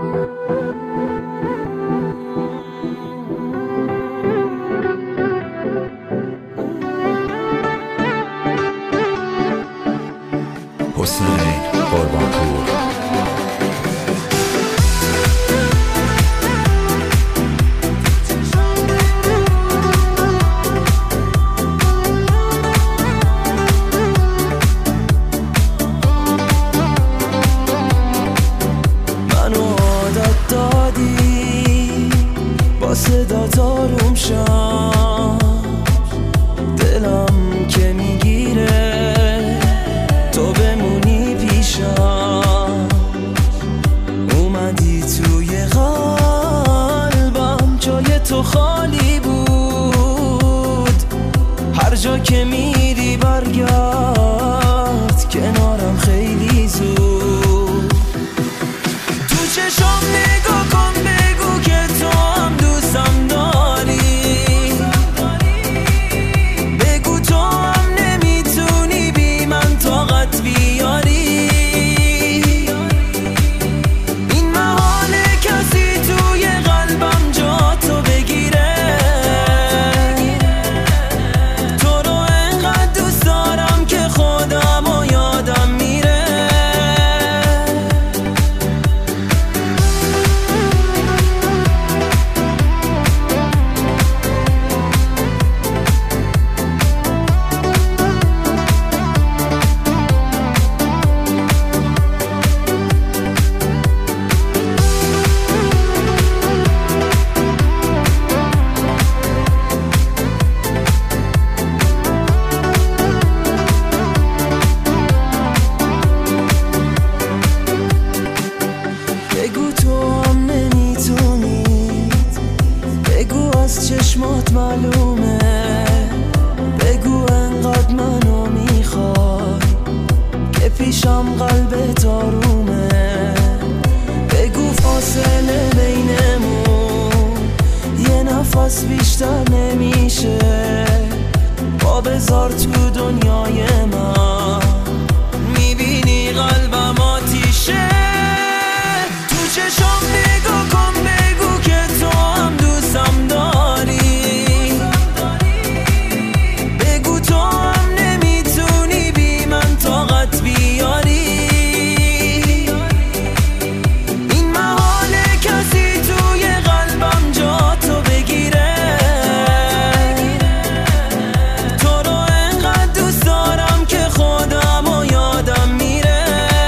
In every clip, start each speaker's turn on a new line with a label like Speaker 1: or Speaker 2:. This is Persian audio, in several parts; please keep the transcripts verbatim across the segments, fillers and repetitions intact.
Speaker 1: حسین قربانپور.
Speaker 2: منو عادت دادی با صدا آروم شم، دلم که میگیره تو بمونی پیشم. اومدی توی قلبم، جای تو خالی بود. هر جا که میری برگرد کنارم خیلی زود. تو چشم نگاه کن بگو که تو هم دوستم داری. بگو تو هم نمیتونی بی من طاقت بیاری. این محاله کسی توی قلبم جا تو بگیره. تو رو انقدر دوست دارم که خودم و یادم میره. بگو تو هم نمیتونی، بگو از چشمات معلومه. بگو انقدر منو میخوای که پیشم قلبت آرومه. بگو فاصله بینمون یه نفس بیشتر نمیشه. با بذار تو دنیای من، میبینی قلبم آتیشه. تو چشم نگاه کن بگو که تو هم دوستم داری. بگو تو هم نمیتونی بی من طاقت بیاری. این محاله کسی توی قلبم جا تو بگیره. تو رو انقدر دوست دارم که خودم و یادم میره.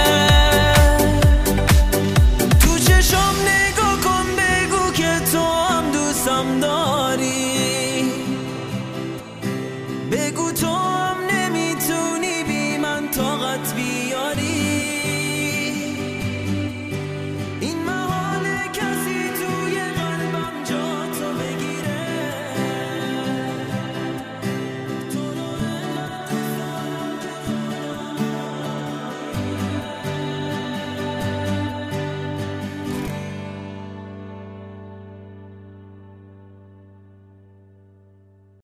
Speaker 2: تو چشم نگاه کن بگو که تو هم دوستم داری. بگو تو